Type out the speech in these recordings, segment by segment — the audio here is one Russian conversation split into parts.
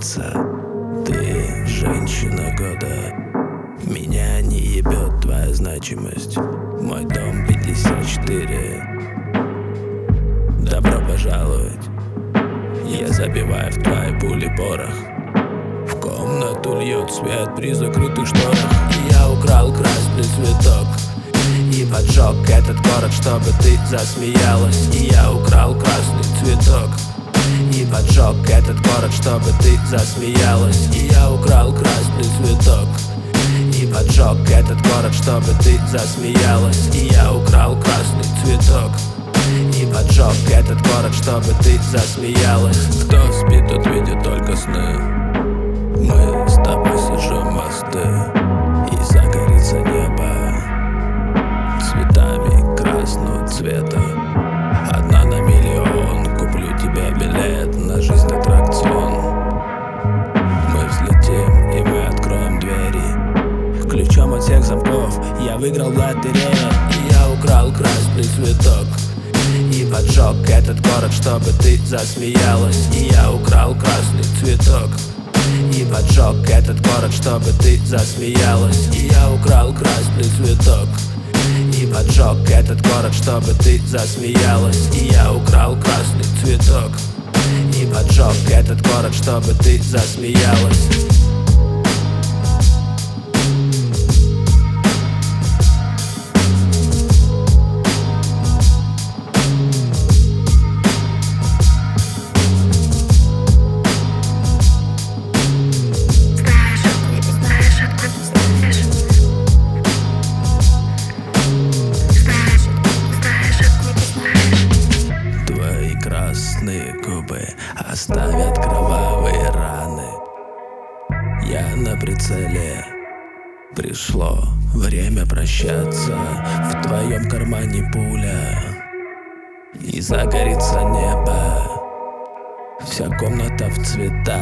нравится. Ты женщина года. Меня не ебет твоя значимость. Мой дом 54. Добро пожаловать. Я забиваю в твои пули порох. В комнату льет свет при закрытых шторах. Я украл красный цветок и поджег этот город, чтобы ты засмеялась. И я украл красный цветок и поджег этот город, чтобы ты засмеялась. И я украл красный цветок и поджег этот город, чтобы ты засмеялась. И я украл красный цветок и поджег этот город, чтобы ты засмеялась. Кто спит, тот видит только сны. Мы с тобой сожжем мосты, и загорится небо цветами красного цвета. Одна на миллион, куплю тебе билет на жизнь аттракцион. Мы взлетим и мы откроем двери ключом от всех замков. Я выиграл в лотерею, и я украл красный цветок и поджег этот город, чтобы ты засмеялась. И я украл красный цветок и поджег этот город, чтобы ты засмеялась. И я украл красный цветок и поджег этот город, чтобы ты засмеялась. И я украл красный цветок и поджег этот город, чтобы ты засмеялась. Красные губы оставят кровавые раны. Я на прицеле. Пришло время прощаться. В твоем кармане пуля, и загорится небо. Вся комната в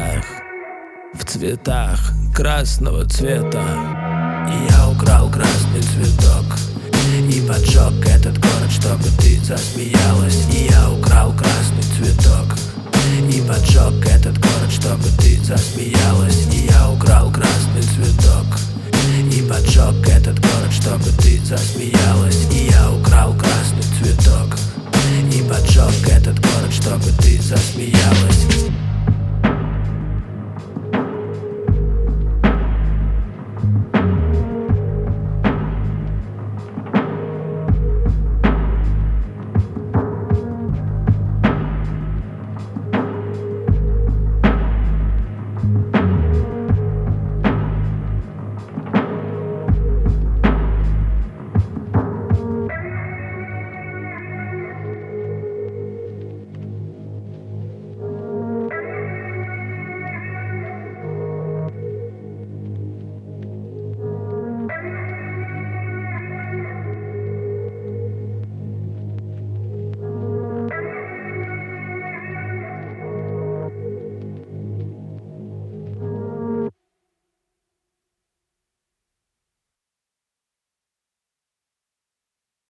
цветах красного цвета. И я украл красный цветок и поджег этот город, чтобы ты засмеялась. И я украл красный цветок и поджег этот город, чтобы ты засмеялась. И я украл красный цветок и поджег этот город, чтобы ты засмеялась.